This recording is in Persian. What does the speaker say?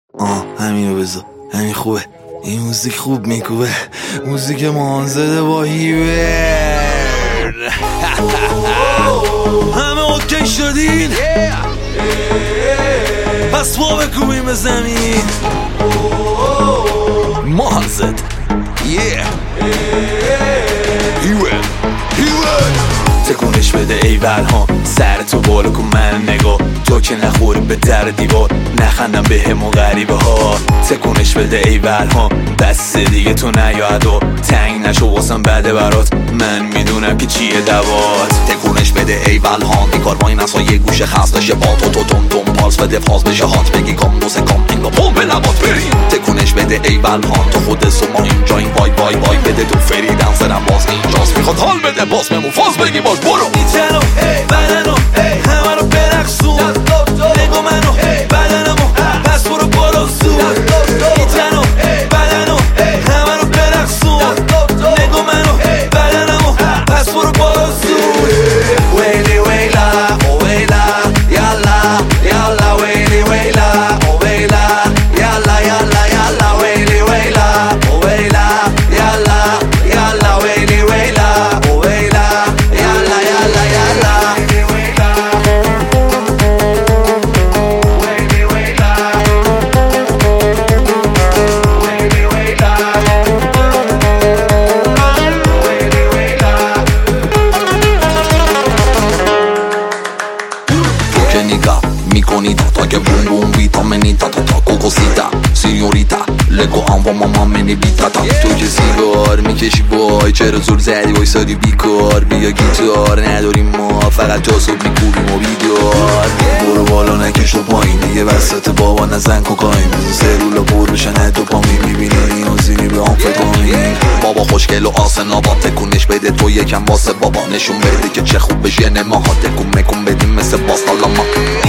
همینو بذار، همین خوبه. این موزیک خوب میکوبه، موزیک مانزده با هیوه. همه اوکی شدین؟ پس پا بکوبیم به زمین. مانزد هیوه تکونش بده ای ها، سر تو بالا کن من نگاه، تو که نخوری به در دیوار، نخندم به همون غریبه ها. تکونش بده ای ها، بس دیگه تو نیاد و تنگ نشو واسم بده برات، من میدونم که چیه دوات. تکونش بده ای ها، بیکار وای نسا یه گوشه خست بشه با تو تون تون پالس بده فاز بشه هات، بگی کام دوسه کام انگا پوم به لبات بریم. تکونش بده ای ها، تو خود سو ما اینجا این وای وای وای بده تو فریدن سرم باز اینجاست، میخواد حال بده باز بمون فاز بگی باش برو. میتنو بدنو همه رو برقصون، نگو منو بدنمو پس برو برو زود. میتنو بدنو همه رو برقصون، نگو منو بدنمو پس برو برو زود. ویلی ویلا او ویلا یالا یالا ویلی ویلا او ویلا یالا یالا یالا ویلی ویلا او ویلا یالا یالا ویلی ویلا او ویلا یالا یالا یالا ویلی ویلا ویلی ویلا ویلی ویلا. تو که نگاه میکنی تا که بوم بوم ویتامینی تا تا تا کوکوسیتا سینیوریتا لگو هم و ماما منی بیتا تا. تو که سیگار میکشی وای چرا زور زدی وایسادی بیکار، بیا گیتار نداریم ما فقط جاسوب میکوبیم و بیدار. برو بالا نکش تو پایین دیگه، وسط بابا نزن کوکائین، بزن سرولا پر بشن دوپامین، میبینی نیازی به آمفتامین. بابا خوشگل و آسنا با تکونش بده تو یکم واسه بابا، نشون بده که چه خوب بشه نماها، تکون مکون بدیم مثل باستالاما.